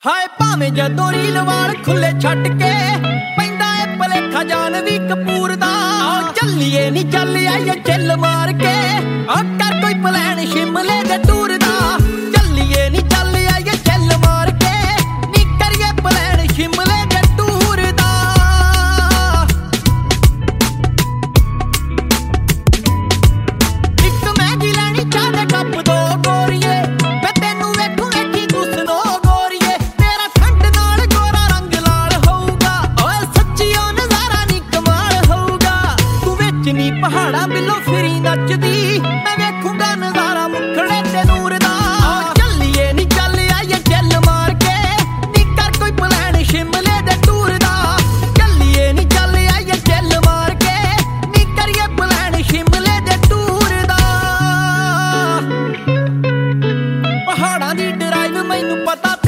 ਹਾਏ ਭਾਵੇਂ ਜਦੋਂ ਰੀਲ ਵਾਲ ਖੁੱਲੇ ਛੱਡ ਕੇ ਪੈਂਦਾ ਏ ਭਲੇਖਾ ਜਾਨਵੀ ਕਪੂਰ ਦਾ। ਚੱਲੀਏ ਨੀ ਚੱਲ ਆਈਏ ਚੱਲ ਮਾਰ ਕੇ ਕਰ ਕੋਈ ਪਲਾਨ ਸ਼ਿਮਲੇ ਦੇ ਟੂਰ ਦਾ। ਚੱਲੀਏ ਨੀ ਚੱਲ ਆਈਏ ਚੱਲ ਮਾਰ ਕੇ ਨੀ ਕਰੀਏ ਪਲਾਨ ਸ਼ਿਮਲੇ ਦੇ ਟੂਰ ਦਾ। ਇੱਕ ਮਹਿੰਗੀ ਲੈਣੀ ਚਾਹ ਦੇ ਕੱਪ ਦੋ ਗੋਰੀਏ ਮੈਂ ਤੈਨੂੰ ਵੇਖੂ ਵੇਖੀ ਤੂੰ ਸੁਣੋ ਗੋਰੀਏ। ਤੇਰਾ ਠੰਡ ਨਾਲ ਗੋਰਾ ਰੰਗ ਲਾਲ ਹੋਊਗਾ ਓਏ ਸੱਚੀਓ ਨਜ਼ਾਰਾ ਨੀ ਕਮਾਲ ਹੋਊਗਾ। ਤੂੰ ਵਿੱਚ ਨੀ ਪਹਾੜਾਂ ਬਿੱਲੋ ਫਿਰੀ ਨੱਚਦੀ ਮੈਂ ਵੇਖੂੰਗਾ ਨਜ਼ਾਰਾ ਮੁਖੜੇ ਤੇ ਨੂਰ ਦਾ। ਚੱਲੀਏ ਨੀ ਚੱਲ ਆਈਏ ਚੱਲ ਮਾਰ ਕੇ ਨੀ ਕਰ ਕੋਈ ਪਲਾਨ ਸ਼ਿਮਲੇ ਦੇ ਟੂਰ ਦਾ। ਚੱਲੀਏ ਨੀ ਚੱਲ ਆਈਏ ਚੱਲ ਮਾਰ ਕੇ ਨੀ ਕਰੀਏ ਪਲਾਨ ਸ਼ਿਮਲੇ ਦੇ ਟੂਰ ਦਾ। ਪਹਾੜਾਂ ਦੀ ਡਰਾਈਵ ਮੈਨੂੰ ਪਤਾ